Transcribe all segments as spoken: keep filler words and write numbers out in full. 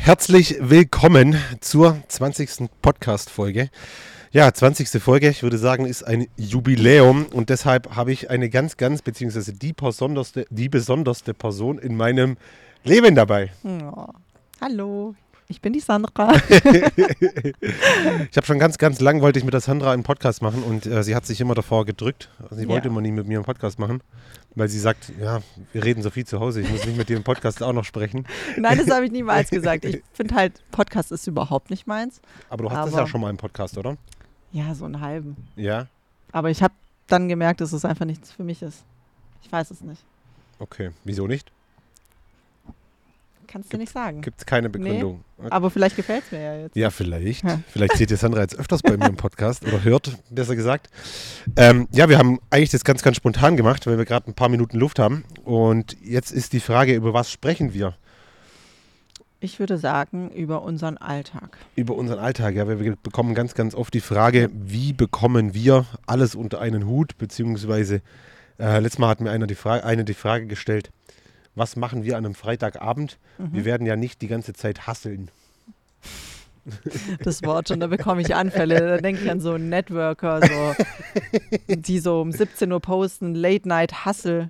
Herzlich willkommen zur zwanzigsten Podcast-Folge. Ja, zwanzigste Folge, ich würde sagen, ist ein Jubiläum und deshalb habe ich eine ganz, ganz, beziehungsweise die besonderste, die besonderste Person in meinem Leben dabei. Oh, hallo, ich bin die Sandra. Ich habe schon ganz, ganz lang wollte ich mit der Sandra einen Podcast machen und äh, sie hat sich immer davor gedrückt. Sie Ja. wollte immer nie mit mir einen Podcast machen, weil sie sagt, ja, wir reden so viel zu Hause, ich muss nicht mit dir im Podcast auch noch sprechen. Nein, das habe ich niemals gesagt. Ich finde halt, Podcast ist überhaupt nicht meins. Aber du hattest Aber- ja schon mal einen Podcast, oder? Ja, so einen halben. Ja, Aber ich habe dann gemerkt, dass es einfach nichts für mich ist. Ich weiß es nicht. okay. Wieso nicht? Kannst du nicht sagen. Gibt es keine Begründung? Okay. Aber vielleicht gefällt es mir ja jetzt. Ja, vielleicht. Ja. Vielleicht seht ihr Sandra jetzt öfters bei mir im Podcast oder hört, besser gesagt. Ähm, ja, wir haben eigentlich das ganz, ganz spontan gemacht, weil wir gerade ein paar Minuten Luft haben. Und jetzt ist die Frage, über was sprechen wir? Ich würde sagen, über unseren Alltag. Über unseren Alltag. Ja, wir bekommen ganz, ganz oft die Frage, wie bekommen wir alles unter einen Hut? Beziehungsweise, äh, letztes Mal hat mir einer die Frage, eine die Frage gestellt, was machen wir an einem Freitagabend? Mhm. Wir werden ja nicht die ganze Zeit hasseln. Das Wort schon, da bekomme ich Anfälle. Da denke ich an so einen Networker, so, die so um siebzehn Uhr posten, Late Night Hustle.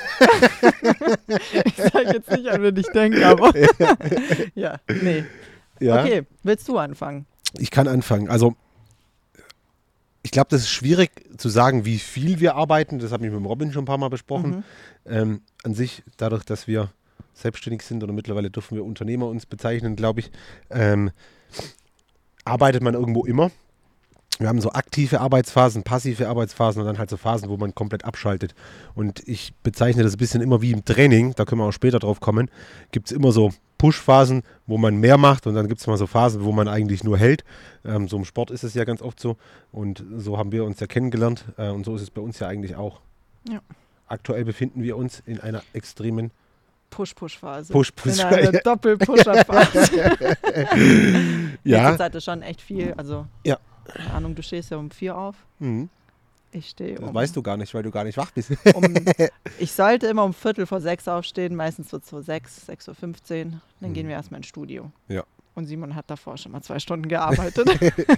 Ich sage jetzt nicht an, wen ich denke, aber ja, nee. Ja, Okay, willst du anfangen? ich kann anfangen. Also, ich glaube, das ist schwierig zu sagen, wie viel wir arbeiten. Das habe ich mit dem Robin schon ein paar Mal besprochen. Mhm. Ähm, an sich, dadurch, dass wir selbstständig sind oder mittlerweile dürfen wir Unternehmer uns bezeichnen, glaube ich, ähm, arbeitet man irgendwo immer. Wir haben so aktive Arbeitsphasen, passive Arbeitsphasen und dann halt so Phasen, wo man komplett abschaltet. Und ich bezeichne das ein bisschen immer wie im Training, da können wir auch später drauf kommen, gibt es immer so Push-Phasen, wo man mehr macht und dann gibt es mal so Phasen, wo man eigentlich nur hält. Ähm, so im Sport ist es ja ganz oft so und so haben wir uns ja kennengelernt äh, und so ist es bei uns ja eigentlich auch. Ja. Aktuell befinden wir uns in einer extremen Push-Push-Phase. Push-Push. In einer Doppel-Pusher-Phase. Ja. Jetzt hatte schon echt viel, also, Ja. keine Ahnung, du stehst ja um vier auf. Mhm. Ich stehe Das um, weißt du gar nicht, weil du gar nicht wach bist. um, ich sollte immer um Viertel vor sechs aufstehen, meistens wird es so sechs, sechs Uhr fünfzehn. Dann Mhm. gehen wir erstmal ins Studio. Ja. Und Simon hat davor schon mal zwei Stunden gearbeitet.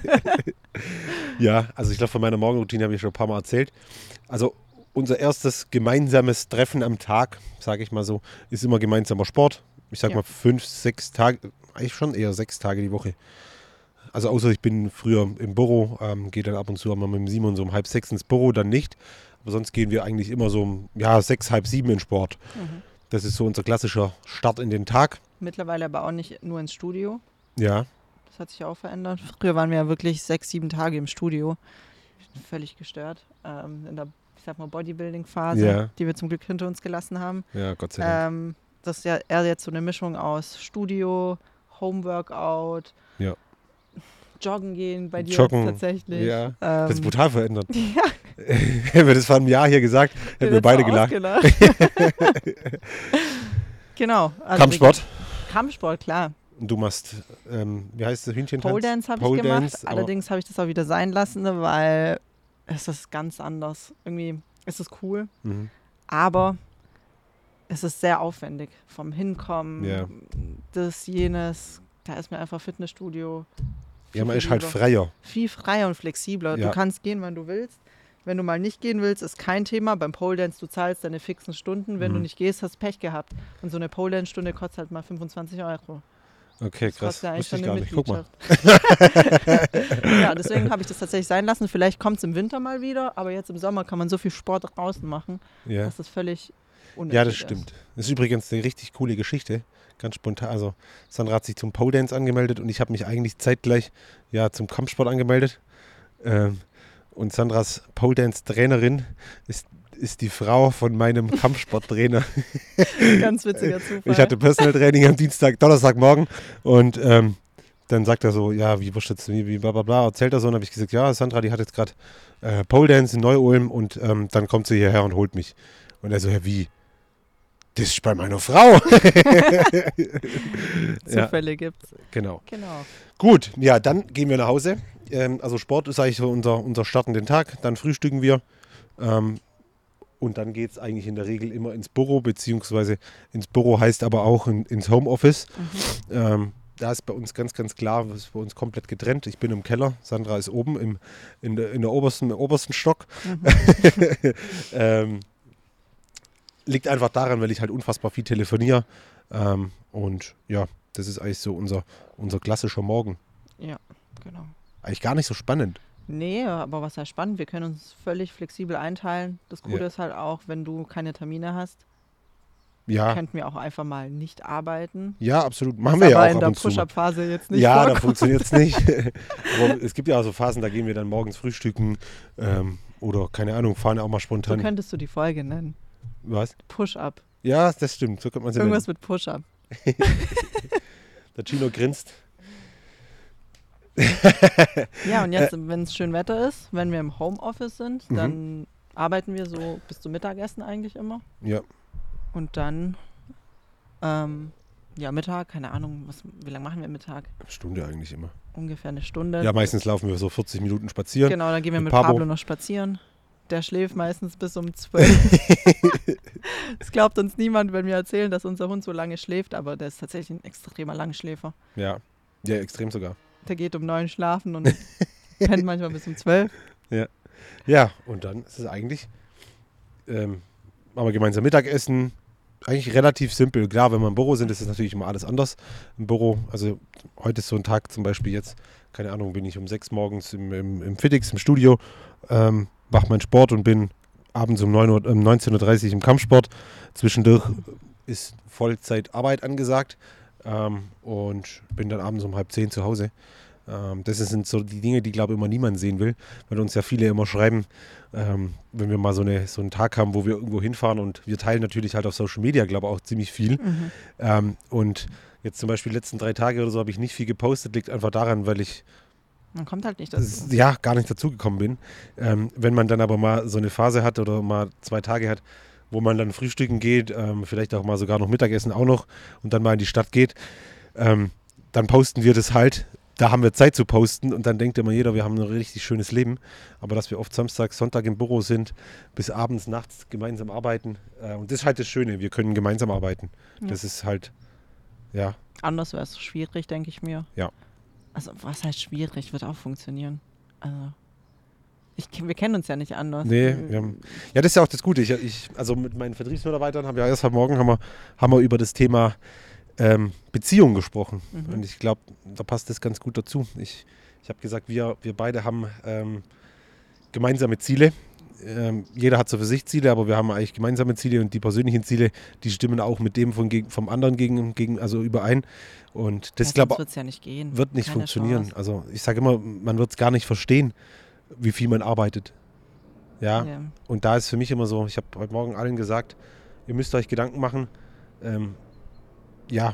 Ja, also ich glaube, von meiner Morgenroutine habe ich schon ein paar Mal erzählt. Also unser erstes gemeinsames Treffen am Tag, sage ich mal so, ist immer gemeinsamer Sport. Ich sage Ja. mal fünf, sechs Tage, eigentlich schon eher sechs Tage die Woche. Also außer ich bin früher im Büro, ähm, gehe dann ab und zu einmal mit dem Simon so um halb sechs ins Büro, dann nicht. Aber sonst gehen wir eigentlich immer so um ja, sechs, halb sieben in Sport. Mhm. Das ist so unser klassischer Start in den Tag. Mittlerweile aber auch nicht nur ins Studio. Ja, Das hat sich auch verändert. Früher waren wir ja wirklich sechs, sieben Tage im Studio. Völlig gestört. Ähm, in der, ich sag mal, Bodybuilding-Phase, Ja. die wir zum Glück hinter uns gelassen haben. ja, Gott sei Dank. Ähm, das ist ja eher jetzt so eine Mischung aus Studio, Homeworkout, Ja. Joggen gehen bei dir Joggen, jetzt tatsächlich. ja. Ähm, Das ist brutal verändert. ja, Hätten wir das vor einem Jahr hier gesagt, hätten wir beide gelacht. Genau. Also Kampfsport. wir- Kampfsport, klar. Und du machst, ähm, wie heißt das, Hühnchentanz? Pole Dance habe ich Pole gemacht. Dance, aber- Allerdings habe ich das auch wieder sein lassen, weil es ist ganz anders. Irgendwie ist es cool, Mhm. aber es ist sehr aufwendig. Vom Hinkommen, Ja. das, jenes. Da ist mir einfach Fitnessstudio Ja, man viel ist halt lieber. freier. Viel freier und flexibler. Ja. Du kannst gehen, wann du willst. Wenn du mal nicht gehen willst, ist kein Thema. Beim Pole Dance, du zahlst deine fixen Stunden. Wenn Mhm. du nicht gehst, hast Pech gehabt. Und so eine Pole Dance Stunde kostet halt mal fünfundzwanzig Euro. Okay, Das krass. kostet ja eigentlich Wusste ich schon gar eine nicht. Guck mal. Mitgliedschaft. Ja, deswegen habe ich das tatsächlich sein lassen. Vielleicht kommt es im Winter mal wieder, aber jetzt im Sommer kann man so viel Sport draußen machen, Ja. dass das völlig unnötig ja, das ist. stimmt. Das ist übrigens eine richtig coole Geschichte. Ganz spontan. Also, Sandra hat sich zum Pole Dance angemeldet und ich habe mich eigentlich zeitgleich ja, zum Kampfsport angemeldet. Ähm, und Sandras Pole Dance Trainerin ist, ist die Frau von meinem Kampfsporttrainer. Ganz witziger Zufall. Ich hatte Personal Training am Dienstag, Donnerstagmorgen und ähm, dann sagt er so, ja, wie wirst du jetzt, wie, wie bla bla bla, erzählt er so und habe ich gesagt, ja, Sandra, die hat jetzt gerade äh, Pole Dance in Neu-Ulm und ähm, dann kommt sie hierher und holt mich. Und er so, ja, wie? Das ist bei meiner Frau. Ja, Zufälle gibt's. genau. Genau. Gut, ja, dann gehen wir nach Hause. Ähm, also Sport ist eigentlich so unser, unser Start in den Tag. Dann frühstücken wir. Ähm, und dann geht es eigentlich in der Regel immer ins Büro, beziehungsweise ins Büro heißt aber auch in, ins Homeoffice. Mhm. Ähm, da ist bei uns ganz, ganz klar, das ist bei uns komplett getrennt. Ich bin im Keller, Sandra ist oben im, in, der, in der obersten, im obersten Stock. Mhm. ähm, liegt einfach daran, weil ich halt unfassbar viel telefoniere. Ähm, und ja, das ist eigentlich so unser, unser klassischer Morgen. Ja, genau. Eigentlich gar nicht so spannend. Nee, aber was heißt spannend? Wir können uns völlig flexibel einteilen. Das Gute Ja. ist halt auch, wenn du keine Termine hast, ja. könnten wir auch einfach mal nicht arbeiten. Ja, absolut. Machen wir ja auch ab und zu. Aber in der Push-Up-Phase jetzt nicht. Ja, vorkommt. da funktioniert es nicht. Aber es gibt ja auch so Phasen, da gehen wir dann morgens frühstücken ähm, oder keine Ahnung, fahren auch mal spontan. So könntest du die Folge nennen. Was? Push-Up. Ja, das stimmt. So könnte man sie Irgendwas nennen. mit Push-Up. Der Gino grinst. Ja, und jetzt, wenn es schön Wetter ist, wenn wir im Homeoffice sind, Mhm. dann arbeiten wir so bis zum Mittagessen eigentlich immer. Ja. Und dann, ähm, ja, Mittag, keine Ahnung, was, wie lange machen wir Mittag? Stunde eigentlich immer. Ungefähr eine Stunde. Ja, meistens laufen wir so vierzig Minuten spazieren. Genau, dann gehen wir mit mit Pablo. Pablo noch spazieren. Der schläft meistens bis um zwölf. Es glaubt uns niemand, wenn wir erzählen, dass unser Hund so lange schläft, aber der ist tatsächlich ein extremer Langschläfer. Ja, ja, extrem sogar. Der geht um neun schlafen und pennt manchmal bis um zwölf. Ja. Ja, und dann ist es eigentlich, ähm, machen wir gemeinsam Mittagessen. Eigentlich relativ simpel. Klar, wenn wir im Büro sind, ist es natürlich immer alles anders. Im Büro, also heute ist so ein Tag zum Beispiel jetzt, keine Ahnung, bin ich um sechs morgens im, im, im Fitix, im Studio, ähm, mache meinen Sport und bin abends um neun Uhr, um neunzehn Uhr dreißig im Kampfsport. Zwischendurch ist Vollzeitarbeit angesagt ähm, und bin dann abends um halb zehn zu Hause. Ähm, das sind so die Dinge, die, glaube ich, immer niemand sehen will, weil uns ja viele immer schreiben, ähm, wenn wir mal so, eine, so einen Tag haben, wo wir irgendwo hinfahren, und wir teilen natürlich halt auf Social Media, glaube ich, auch ziemlich viel. Mhm. Ähm, und jetzt zum Beispiel die letzten drei Tage oder so habe ich nicht viel gepostet, liegt einfach daran, weil ich Man kommt halt nicht dazu. ja gar nicht dazugekommen bin. Ähm, wenn man dann aber mal so eine Phase hat oder mal zwei Tage hat, wo man dann frühstücken geht, ähm, vielleicht auch mal sogar noch Mittagessen auch noch und dann mal in die Stadt geht, ähm, dann posten wir das halt. Da haben wir Zeit zu posten und dann denkt immer jeder, wir haben ein richtig schönes Leben. Aber dass wir oft Samstag, Sonntag im Büro sind, bis abends, nachts gemeinsam arbeiten. Äh, und das ist halt das Schöne, wir können gemeinsam arbeiten. Ja. Das ist halt, ja. Anders wäre es schwierig, denke ich mir. Ja. Also was heißt schwierig, wird auch funktionieren. Also ich, wir kennen uns ja nicht anders. Nee, wir haben, ja, das ist ja auch das Gute. Ich, ich, also mit meinen Vertriebsmitarbeitern haben wir erst heute Morgen haben wir, haben wir über das Thema ähm, Beziehung gesprochen. Mhm. Und ich glaube, da passt das ganz gut dazu. Ich, ich habe gesagt, wir, wir beide haben ähm, gemeinsame Ziele. Ähm, jeder hat so für sich Ziele, aber wir haben eigentlich gemeinsame Ziele, und die persönlichen Ziele, die stimmen auch mit dem von, vom anderen gegen, gegen, also überein. Und das, ja, glaube ich, ja nicht gehen. wird nicht Keine funktionieren. Chance. Also ich sage immer, man wird es gar nicht verstehen, wie viel man arbeitet. Ja, Ja. und da ist für mich immer so, ich habe heute Morgen allen gesagt, ihr müsst euch Gedanken machen, ähm, ja,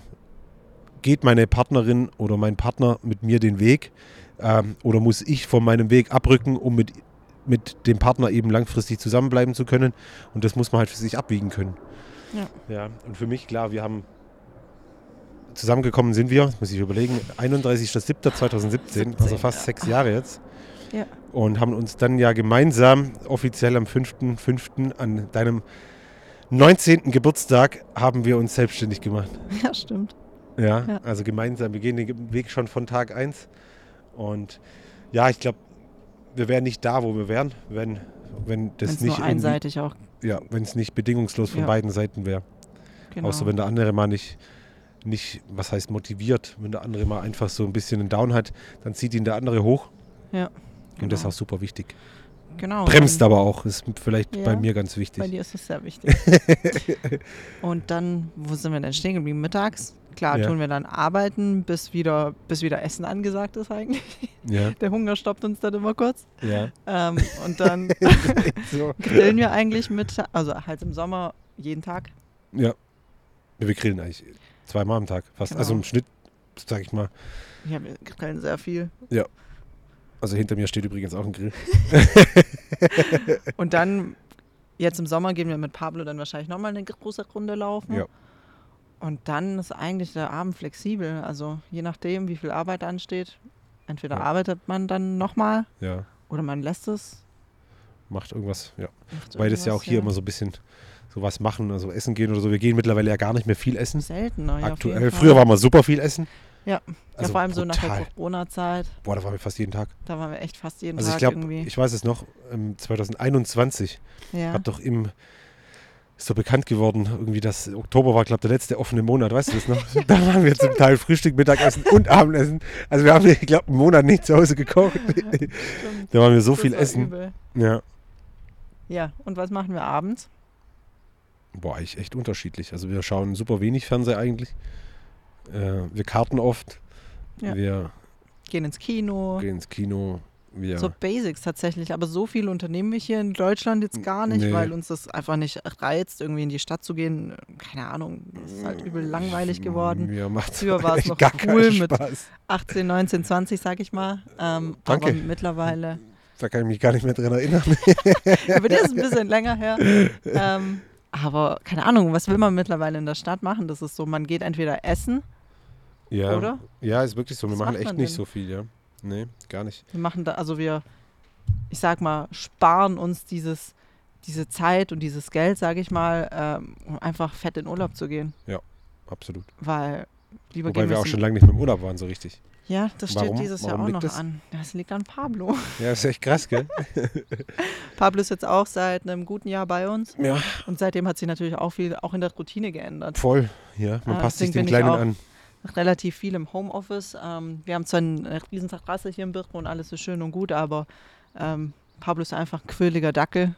geht meine Partnerin oder mein Partner mit mir den Weg ähm, oder muss ich von meinem Weg abrücken, um mit, mit dem Partner eben langfristig zusammenbleiben zu können, und das muss man halt für sich abwiegen können. Ja. Ja, und für mich, klar, wir haben zusammengekommen sind wir, das muss ich überlegen, einunddreißigster siebter zweitausendsiebzehn, also fast ja. sechs Jahre jetzt. Ja. Und haben uns dann ja gemeinsam offiziell am fünften fünften an deinem neunzehnten Geburtstag haben wir uns selbstständig gemacht. Ja, stimmt. Ja, Ja. also gemeinsam. Wir gehen den Weg schon von Tag eins. Und ja, ich glaube, wir wären nicht da, wo wir wären, wenn, wenn das Wenn's nicht nur irgendwie- einseitig auch. ja, wenn es nicht bedingungslos von Ja. beiden Seiten wäre. Genau. Außer wenn der andere mal nicht, nicht, was heißt motiviert, wenn der andere mal einfach so ein bisschen einen Down hat, dann zieht ihn der andere hoch. Ja. Und das ist Genau. auch super wichtig. Genau. Bremst dann- aber auch, ist vielleicht Ja, bei mir ganz wichtig. Bei dir ist es sehr wichtig. Und dann, wo sind wir denn stehen geblieben? Mittags? Klar, Ja. tun wir dann arbeiten, bis wieder, bis wieder Essen angesagt ist eigentlich. Ja, Der Hunger stoppt uns dann immer kurz. ja. Ähm, und dann So. grillen wir eigentlich mit, also halt im Sommer jeden Tag. Ja. Wir grillen eigentlich zweimal am Tag fast. Genau. Also im Schnitt, sag ich mal. Ja, wir grillen sehr viel. Also hinter mir steht übrigens auch ein Grill. Und dann, jetzt im Sommer gehen wir mit Pablo dann wahrscheinlich nochmal eine große Runde laufen. Ja. Und dann ist eigentlich der Abend flexibel. Also je nachdem, wie viel Arbeit ansteht. Entweder Ja. arbeitet man dann nochmal Ja, oder man lässt es. macht irgendwas. Ja. Macht Weil das ja auch irgendwas, hier immer so ein bisschen sowas machen, also essen gehen oder so. Wir gehen mittlerweile ja gar nicht mehr viel essen. seltener. Ja, auf Aktuell. jeden Fall. Früher war mal super viel essen. Ja, Also ja vor allem so nach der brutal. Corona-Zeit. Boah, da waren wir fast jeden Tag. Da waren wir echt fast jeden Also ich Tag glaube, irgendwie. ich weiß es noch, ähm, zwanzig einundzwanzig Ja. hat doch im, ist so bekannt geworden, irgendwie das Oktober war, glaube ich, der letzte offene Monat, weißt du das noch? Ja, Da waren wir zum Teil Frühstück, Mittagessen und Abendessen. Also wir haben, ich glaube, einen Monat nicht zu Hause gekocht. Stimmt. Da waren wir so Das viel war essen. übel. Ja. Ja, und was machen wir abends? Boah, eigentlich echt unterschiedlich. Also wir schauen super wenig Fernseher eigentlich. Äh, wir karten oft. Ja. Wir Gehen ins Kino. gehen ins Kino. Wir So Basics tatsächlich, aber so viel unternehmen wir hier in Deutschland jetzt gar nicht, Nee. weil uns das einfach nicht reizt, irgendwie in die Stadt zu gehen. Keine Ahnung, das ist halt übel langweilig geworden. Mir macht's Früher war es noch gar cool keinen mit Spaß. achtzehn, neunzehn, zwanzig, sag ich mal. Ähm, Danke. aber mittlerweile, Da kann ich mich gar nicht mehr dran erinnern. aber der ist ein bisschen länger her. Ähm, aber keine Ahnung, was will man mittlerweile in der Stadt machen? Das ist so, man geht entweder essen, Ja, oder? ja, ist wirklich so. Wir Was machen macht echt man nicht denn? so viel, ja. Nee, gar nicht. Wir machen da, also wir, ich sag mal, sparen uns dieses, diese Zeit und dieses Geld, sag ich mal, ähm, um einfach fett in Urlaub zu gehen. Absolut. Weil lieber Wobei gehen wir auch zum- schon lange nicht mehr im Urlaub waren, so richtig. Ja, das steht Warum? dieses Jahr Warum auch liegt noch das? an. Das liegt an Pablo. Ja, ist echt krass, gell? Pablo ist jetzt auch seit einem guten Jahr bei uns Ja, und seitdem hat sich natürlich auch viel auch in der Routine geändert. voll. Ja, man Ah, passt sich deswegen den bin ich Kleinen auch- an. Relativ viel im Homeoffice. Ähm, wir haben zwar eine riesen Terrasse hier im Büro und alles ist schön und gut, aber ähm, Pablo ist einfach ein quirliger Dackel.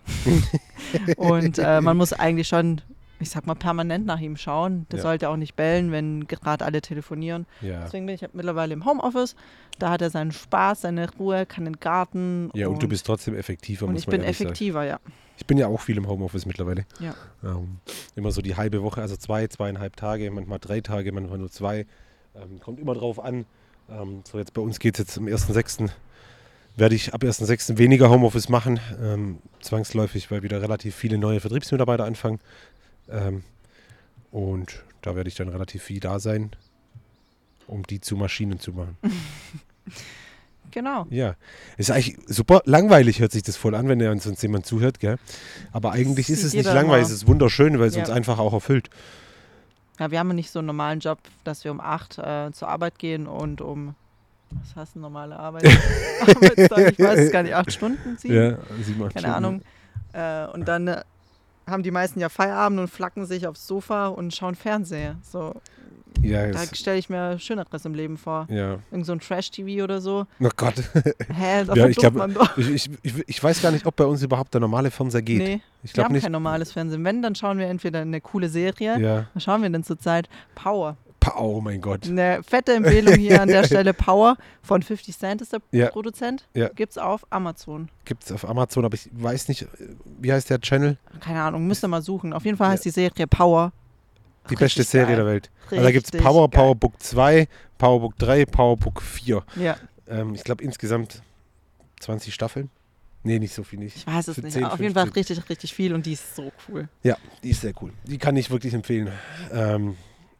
Und äh, man muss eigentlich schon, ich sag mal, permanent nach ihm schauen. Der Ja. sollte auch nicht bellen, wenn gerade alle telefonieren. Ja. Deswegen bin ich mittlerweile im Homeoffice. Da hat er seinen Spaß, seine Ruhe, kann in den Garten. Ja, und du bist trotzdem effektiver, und muss ich man bin ehrlich sagen. effektiver, ja. Ich bin ja auch viel im Homeoffice mittlerweile. Ja. Ähm, immer so die halbe Woche, also zwei, zweieinhalb Tage, manchmal drei Tage, manchmal nur zwei. Ähm, kommt immer drauf an. Ähm, so jetzt bei uns geht es jetzt am ersten sechsten werde ich ab ersten sechsten weniger Homeoffice machen, ähm, zwangsläufig, weil wieder relativ viele neue Vertriebsmitarbeiter anfangen. Ähm, und da werde ich dann relativ viel da sein, um die zu Maschinen zu machen. Genau. Ja, ist eigentlich super langweilig, hört sich das voll an, wenn ja uns jemand zuhört, gell? Aber eigentlich ist Sieht es nicht jeder langweilig, immer. es ist wunderschön, weil es Ja. uns einfach auch erfüllt. Ja, wir haben nicht so einen normalen Job, dass wir um acht äh, zur Arbeit gehen und um, was heißt eine normale Arbeit? Arbeitstag, ich weiß es gar nicht, acht Stunden, sieben? Ja, sieben, acht Keine Stunden. Ahnung. Äh, und dann äh, haben die meisten ja Feierabend und flacken sich aufs Sofa und schauen Fernseher. So, Ja, da es, stelle ich mir Schöneres im Leben vor. ja. Irgend so ein Trash-T V oder so. Oh Gott. Hä, da Ja, ich verdummt glaub- man doch. Ich, ich, ich, ich weiß gar nicht, ob bei uns überhaupt der normale Fernseher geht. Nee, ich wir glaube haben nicht. kein normales Fernsehen. Wenn, dann schauen wir entweder eine coole Serie. Ja. Was schauen wir denn zurzeit? Power. Pa- Oh mein Gott. Eine fette Empfehlung hier an der Stelle. Power von fifty Cent ist der Ja. Produzent. Ja. Gibt's auf Amazon. Gibt es auf Amazon, aber ich weiß nicht, wie heißt der Channel? Keine Ahnung, müsst ihr mal suchen. Auf jeden Fall Ja. heißt die Serie Power. Die Richtig beste Serie geil. der Welt. Also da gibt es Richtig Power, geil. Powerbook zwei, Powerbook drei, Powerbook vier. Ja, Ähm, ich glaube insgesamt zwanzig Staffeln. Nee, nicht so viel nicht. ich weiß es Für nicht. zehn, Auf jeden Fall fünfzehn. richtig, richtig viel und die ist so cool. Ja, die ist sehr cool. Die kann ich wirklich empfehlen. Ähm,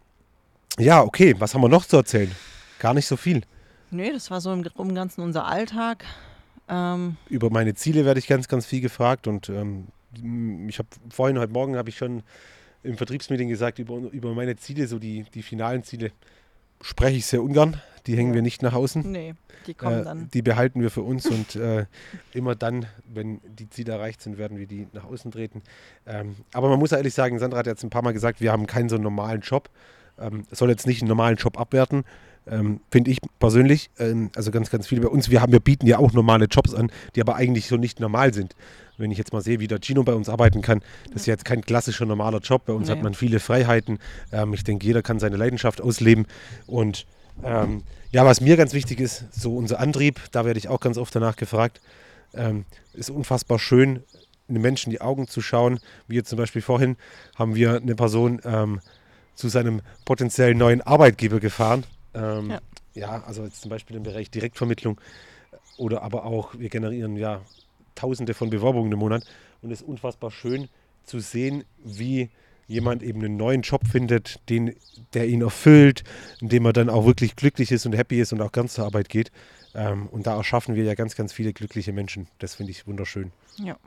ja, okay, was haben wir noch zu erzählen? Gar nicht so viel. Nee, das war so im Groben und Ganzen unser Alltag. Ähm, Über meine Ziele werde ich ganz, ganz viel gefragt und ähm, ich habe vorhin, heute Morgen habe ich schon im Vertriebsmeeting gesagt, über, über meine Ziele, so die, die finalen Ziele, spreche ich sehr ungern. Die hängen Ja. wir nicht nach außen. nee, die kommen Äh, dann. die behalten wir für uns und äh, immer dann, wenn die Ziele erreicht sind, werden wir die nach außen treten. Ähm, aber man muss ehrlich sagen, Sandra hat jetzt ein paar Mal gesagt, wir haben keinen so normalen Job. Ähm, soll jetzt nicht einen normalen Job abwerten, ähm, finde ich persönlich. Ähm, also ganz, ganz viele bei uns. Wir, haben, wir bieten ja auch normale Jobs an, die aber eigentlich so nicht normal sind. Wenn ich jetzt mal sehe, wie der Gino bei uns arbeiten kann, das ist ja jetzt kein klassischer normaler Job. Bei uns Nee. hat man viele Freiheiten. Ähm, ich denke, jeder kann seine Leidenschaft ausleben. Und ähm, ja, was mir ganz wichtig ist, so unser Antrieb, da werde ich auch ganz oft danach gefragt, ähm, ist unfassbar schön, einem Menschen in die Augen zu schauen. Wie jetzt zum Beispiel vorhin haben wir eine Person ähm, zu seinem potenziellen neuen Arbeitgeber gefahren. Ähm, Ja. ja, also jetzt zum Beispiel im Bereich Direktvermittlung oder aber auch, wir generieren ja Tausende von Bewerbungen im Monat und es ist unfassbar schön zu sehen, wie jemand eben einen neuen Job findet, den, der ihn erfüllt, in dem er dann auch wirklich glücklich ist und happy ist und auch ganz zur Arbeit geht. Ähm, und da erschaffen wir ja ganz, ganz viele glückliche Menschen. Das finde ich wunderschön. Ja.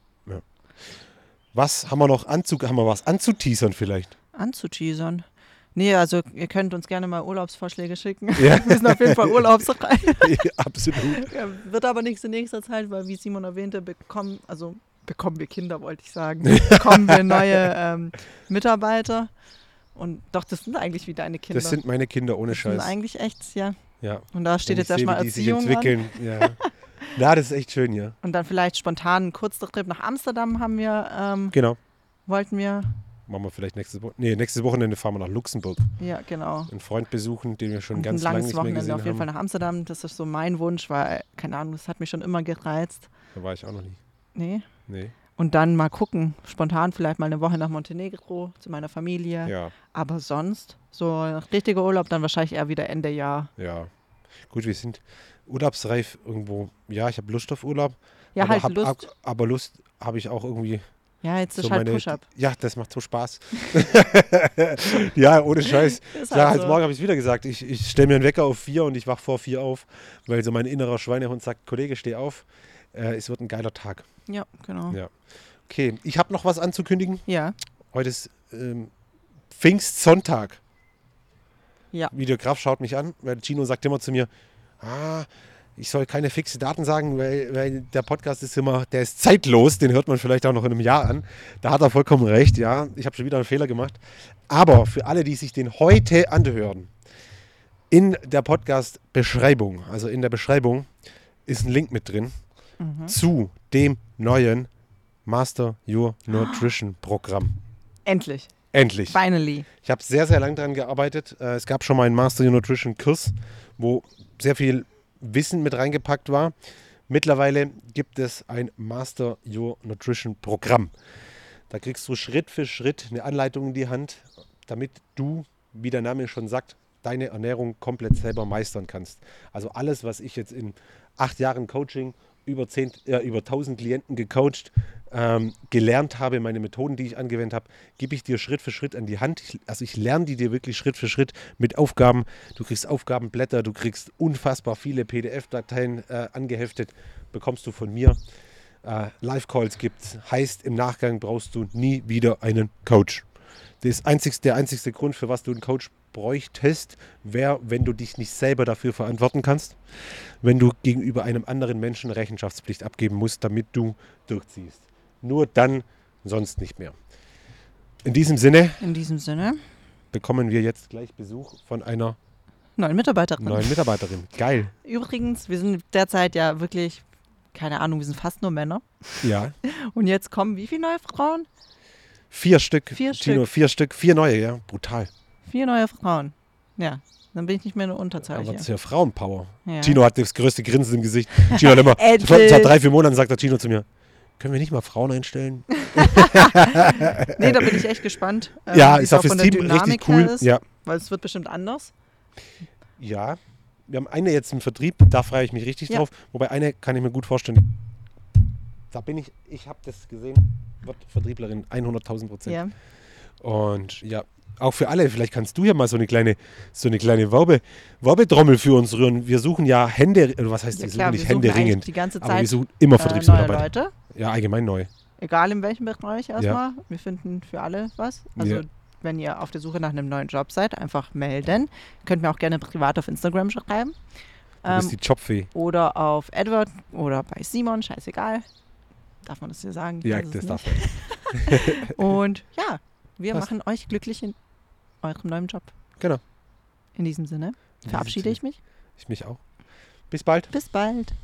Was haben wir noch anzu, haben wir was anzuteasern vielleicht? Anzuteasern. Nee, also ihr könnt uns gerne mal Urlaubsvorschläge schicken. Ja. Wir sind auf jeden Fall urlaubsfrei. Ja, absolut. Ja, wird aber nichts in nächster Zeit, weil wie Simon erwähnte, bekommen, also bekommen wir Kinder, wollte ich sagen, bekommen wir neue ähm, Mitarbeiter. Und doch, das sind eigentlich wie deine Kinder. Das sind meine Kinder, ohne das sind Scheiß. eigentlich echt, ja. Ja. Und da steht Wenn jetzt ich sehe, erstmal wie die sich Erziehung an. entwickeln. Ja. Na, das ist echt schön, ja. Und dann vielleicht spontan einen Kurztrip nach Amsterdam haben wir, ähm, Genau. wollten wir. Machen wir vielleicht nächstes Wochenende. Nee, nächstes Wochenende fahren wir nach Luxemburg. Ja, genau. Einen Freund besuchen, den wir schon Und ganz ein lange langes nicht mehr Wochenende gesehen auf jeden Fall haben. nach Amsterdam. Das ist so mein Wunsch, weil, keine Ahnung, das hat mich schon immer gereizt. Da war ich auch noch nie. Nee. Nee. Und dann mal gucken, spontan vielleicht mal eine Woche nach Montenegro zu meiner Familie. Ja, Aber sonst, so ein richtiger Urlaub dann wahrscheinlich eher wieder Ende Jahr. ja. Gut, wir sind urlaubsreif irgendwo. Ja, ich habe Lust auf Urlaub. Ja, aber halt hab, Lust. ab- Aber Lust habe ich auch irgendwie. Ja, jetzt ist so halt meine- Push-Up. Ja, das macht so Spaß. Ja, ohne Scheiß. Ist Ja, halt halt so. morgen habe ich es wieder gesagt. Ich, ich stelle mir einen Wecker auf vier und ich wach vor vier auf, weil so mein innerer Schweinehund sagt, Kollege, steh auf. Äh, es wird ein geiler Tag. Ja, genau. Ja. Okay, ich habe noch was anzukündigen. Ja, Heute ist ähm, Pfingstsonntag. ja. Videograf schaut mich an, weil Gino sagt immer zu mir, ah, ich soll keine fixe Daten sagen, weil, weil der Podcast ist immer, der ist zeitlos, den hört man vielleicht auch noch in einem Jahr an. Da hat er vollkommen recht, ja, ich habe schon wieder einen Fehler gemacht. Aber für alle, die sich den heute anhören, in der Podcast-Beschreibung, also in der Beschreibung, ist ein Link mit drin Mhm. zu dem neuen Master Your Nutrition Programm. Endlich. Endlich. Finally. Ich habe sehr, sehr lange daran gearbeitet. Äh, Es gab schon mal einen Master Your Nutrition Kurs, wo sehr viel Wissen mit reingepackt war. Mittlerweile gibt es ein Master Your Nutrition Programm. Da kriegst du Schritt für Schritt eine Anleitung in die Hand, damit du, wie der Name schon sagt, deine Ernährung komplett selber meistern kannst. Also alles, was ich jetzt in acht Jahren Coaching, über, zehn, äh, über tausend Klienten gecoacht, ähm, gelernt habe, meine Methoden, die ich angewendet habe, gebe ich dir Schritt für Schritt an die Hand. Ich, also ich lerne die dir wirklich Schritt für Schritt mit Aufgaben. Du kriegst Aufgabenblätter, du kriegst unfassbar viele P D F-Dateien äh, angeheftet, bekommst du von mir. Äh, Live-Calls gibt's, heißt im Nachgang brauchst du nie wieder einen Coach. Das einzigste, der einzigste Grund, für was du einen Coach bräuchtest, wäre, wenn du dich nicht selber dafür verantworten kannst, wenn du gegenüber einem anderen Menschen Rechenschaftspflicht abgeben musst, damit du durchziehst. Nur dann, sonst nicht mehr. In diesem Sinne In diesem Sinne, bekommen wir jetzt gleich Besuch von einer neue Mitarbeiterin. neuen Mitarbeiterin. Geil. Übrigens, wir sind derzeit ja wirklich, keine Ahnung, wir sind fast nur Männer. Ja. Und jetzt kommen wie viele neue Frauen? Vier Stück. Vier Gino, Stück. vier Stück, vier neue, ja. Brutal. Vier neue Frauen. Ja, dann bin ich nicht mehr eine Unterzahl Aber hier. das ist ja Frauenpower. Ja. Gino hat das größte Grinsen im Gesicht. Gino hat immer, Endlich. seit drei, vier Monaten sagt der Gino zu mir, können wir nicht mal Frauen einstellen? Nee, da bin ich echt gespannt. ähm, Ja, wie ist es auch fürs von der Team Dynamik richtig cool. her Ist, Ja. Weil es wird bestimmt anders. Ja, wir haben eine jetzt im Vertrieb, da freue ich mich richtig Ja. drauf. Wobei eine kann ich mir gut vorstellen. Da bin ich, ich habe das gesehen, wird Vertrieblerin hunderttausend Prozent. Ja. Und ja, auch für alle, vielleicht kannst du ja mal so eine kleine, so eine kleine Werbe, Werbetrommel für uns rühren. Wir suchen ja Hände, oder was heißt, Ja, wir klar, suchen wir nicht suchen eigentlich händeringend, die ganze aber wir Zeit suchen immer äh, neue Vertriebsmitarbeiter. Leute. Ja, allgemein neu. Egal in welchem Bereich erstmal. Wir finden für alle was. Also Ja. wenn ihr auf der Suche nach einem neuen Job seid, einfach melden. Könnt mir auch gerne privat auf Instagram schreiben. Du bist Ähm, die Jobfee. oder auf Edward oder bei Simon, scheißegal. Darf man das hier sagen? Ich Ja, weiß es das nicht. darf man. Und ja, wir Passt. machen euch glücklich in eurem neuen Job. Genau. In diesem Sinne diesem verabschiede Sinne. ich mich. Ich mich auch. Bis bald. Bis bald.